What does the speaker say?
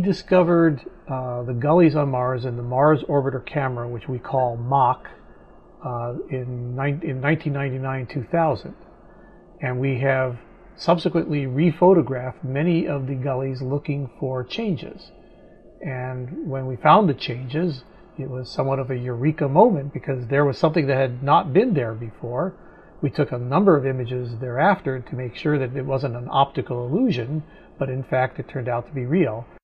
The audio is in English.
discovered the gullies on Mars in the Mars Orbiter Camera, which we call MOC, in 1999-2000. And we have subsequently rephotographed many of the gullies looking for changes. And when we found the changes, it was somewhat of a eureka moment because there was something that had not been there before. We took a number of images thereafter to make sure that it wasn't an optical illusion, but in fact it turned out to be real.